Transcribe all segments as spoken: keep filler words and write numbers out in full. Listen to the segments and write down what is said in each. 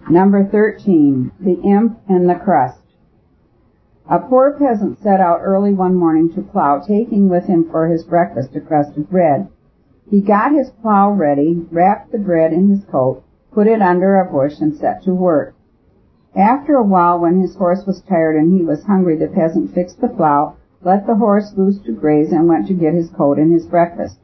Number thirteen. The Imp and the Crust. A poor peasant set out early one morning to plow, taking with him for his breakfast a crust of bread. He got his plow ready, wrapped the bread in his coat, put it under a bush, and set to work. After a while, when his horse was tired and he was hungry, the peasant fixed the plow, let the horse loose to graze, and went to get his coat and his breakfast.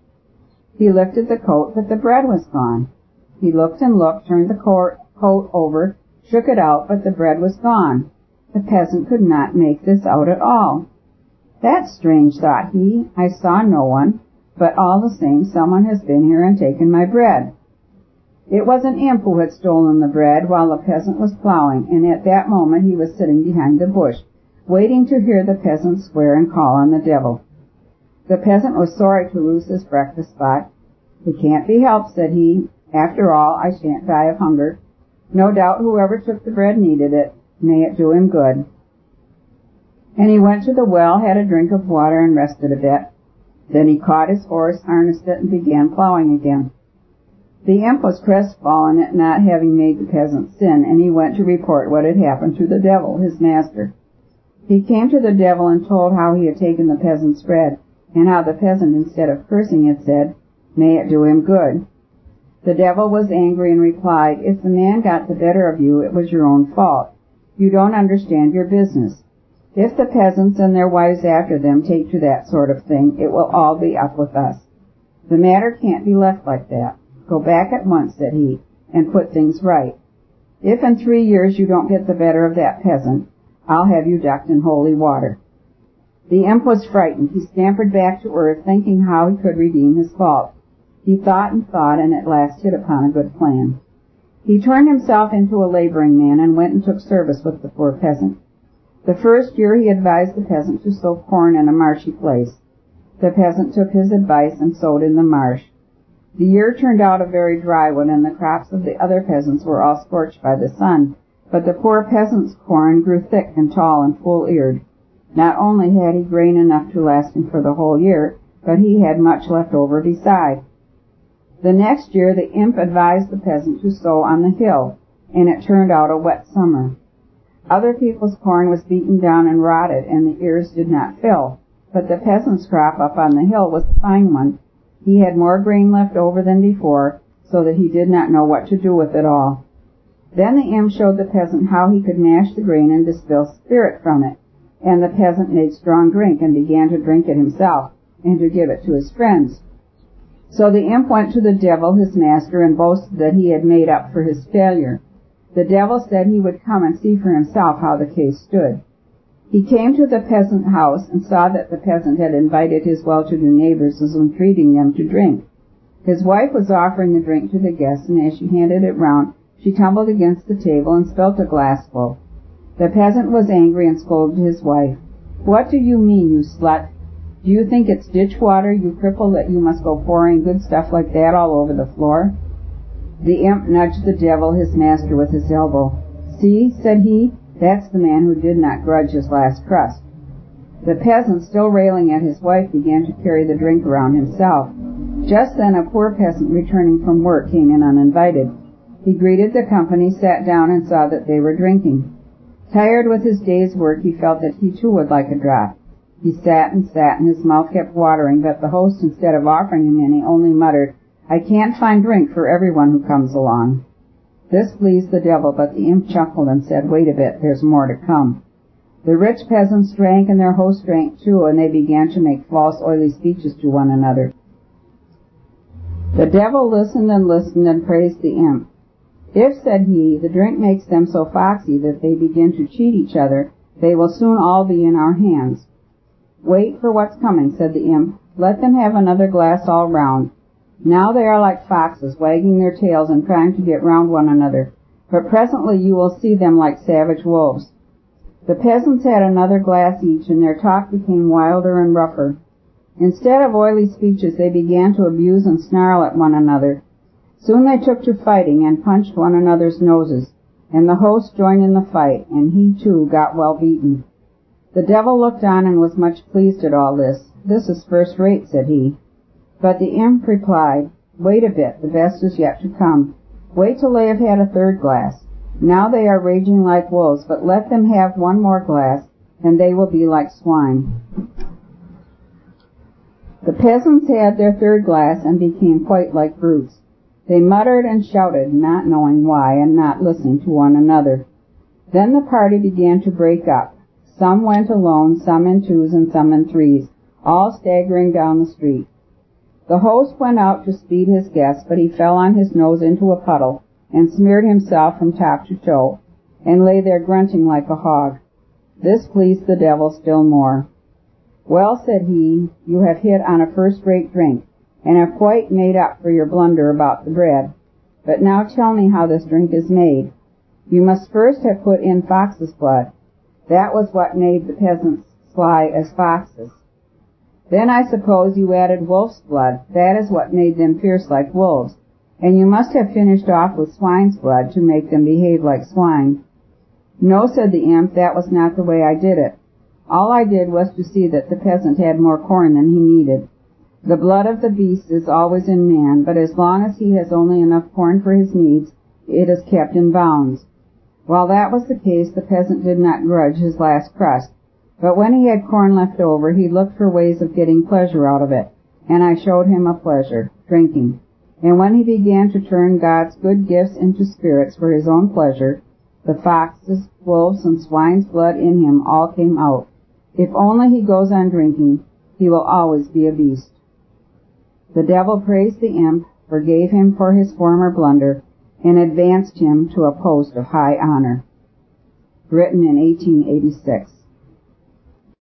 He lifted the coat, but the bread was gone. He looked and looked, turned the coat over, shook it out, but the bread was gone. The peasant could not make this out at all. "That's strange," thought he. "I saw no one, but all the same someone has been here and taken my bread." It was an imp who had stolen the bread while the peasant was plowing, and at that moment he was sitting behind the bush, waiting to hear the peasant swear and call on the devil. The peasant was sorry to lose his breakfast spot. "It can't be helped," said he. "After all, I shan't die of hunger. No doubt whoever took the bread needed it. May it do him good." And he went to the well, had a drink of water, and rested a bit. Then he caught his horse, harnessed it, and began plowing again. The imp was crestfallen at not having made the peasant sin, and he went to report what had happened to the devil, his master. He came to the devil and told how he had taken the peasant's bread, and how the peasant, instead of cursing, had said, "May it do him good." The devil was angry and replied, "If the man got the better of you, it was your own fault. You don't understand your business. If the peasants and their wives after them take to that sort of thing, it will all be up with us. The matter can't be left like that. Go back at once," said he, "and put things right. If in three years you don't get the better of that peasant, I'll have you ducked in holy water." The imp was frightened. He scampered back to earth, thinking how he could redeem his fault. He thought and thought, and at last hit upon a good plan. He turned himself into a laboring man and went and took service with the poor peasant. The first year he advised the peasant to sow corn in a marshy place. The peasant took his advice and sowed in the marsh. The year turned out a very dry one, and the crops of the other peasants were all scorched by the sun, but the poor peasant's corn grew thick and tall and full-eared. Not only had he grain enough to last him for the whole year, but he had much left over beside. The next year the imp advised the peasant to sow on the hill, and it turned out a wet summer. Other people's corn was beaten down and rotted, and the ears did not fill, but the peasant's crop up on the hill was a fine one. He had more grain left over than before, so that he did not know what to do with it all. Then the imp showed the peasant how he could mash the grain and distill spirit from it, and the peasant made strong drink and began to drink it himself, and to give it to his friends. So the imp went to the devil, his master, and boasted that he had made up for his failure. The devil said he would come and see for himself how the case stood. He came to the peasant house and saw that the peasant had invited his well-to-do neighbors, and was entreating them to drink. His wife was offering the drink to the guests, and as she handed it round, she tumbled against the table and spilt a glassful. The peasant was angry and scolded his wife. "What do you mean, you slut? Do you think it's ditch water, you cripple, that you must go pouring good stuff like that all over the floor?" The imp nudged the devil, his master, with his elbow. "See," said he, "that's the man who did not grudge his last crust." The peasant, still railing at his wife, began to carry the drink around himself. Just then a poor peasant returning from work came in uninvited. He greeted the company, sat down, and saw that they were drinking. Tired with his day's work, he felt that he too would like a drop. He sat and sat, and his mouth kept watering, but the host, instead of offering him any, only muttered, "I can't find drink for everyone who comes along." This pleased the devil, but the imp chuckled and said, "Wait a bit, there's more to come." The rich peasants drank, and their host drank too, and they began to make false, oily speeches to one another. The devil listened and listened and praised the imp. "If," said he, "the drink makes them so foxy that they begin to cheat each other, they will soon all be in our hands." "Wait for what's coming," said the imp. "Let them have another glass all round. Now they are like foxes, wagging their tails and trying to get round one another, but presently you will see them like savage wolves." The peasants had another glass each, and their talk became wilder and rougher. Instead of oily speeches, they began to abuse and snarl at one another. Soon they took to fighting and punched one another's noses, and the host joined in the fight, and he too got well beaten. The devil looked on and was much pleased at all this. "This is first rate," said he. But the imp replied, "Wait a bit, the best is yet to come. Wait till they have had a third glass." Now they are raging like wolves, but let them have one more glass, and they will be like swine. The peasants had their third glass and became quite like brutes. They muttered and shouted, not knowing why, and not listening to one another. Then the party began to break up. Some went alone, some in twos, and some in threes, all staggering down the street. The host went out to speed his guests, but he fell on his nose into a puddle and smeared himself from top to toe, and lay there grunting like a hog. This pleased the devil still more. Well, said he, you have hit on a first-rate drink, and have quite made up for your blunder about the bread. But now tell me how this drink is made. You must first have put in fox's blood. That was what made the peasants sly as foxes. Then I suppose you added wolf's blood. That is what made them fierce like wolves. And you must have finished off with swine's blood to make them behave like swine. No, said the imp, that was not the way I did it. All I did was to see that the peasant had more corn than he needed. The blood of the beast is always in man, but as long as he has only enough corn for his needs, it is kept in bounds. While that was the case, the peasant did not grudge his last crust, but when he had corn left over, he looked for ways of getting pleasure out of it, and I showed him a pleasure, drinking. And when he began to turn God's good gifts into spirits for his own pleasure, the foxes, wolves, and swine's blood in him all came out. If only he goes on drinking, he will always be a beast. The devil praised the imp, forgave him for his former blunder, and advanced him to a post of high honor. Written in eighteen eighty-six.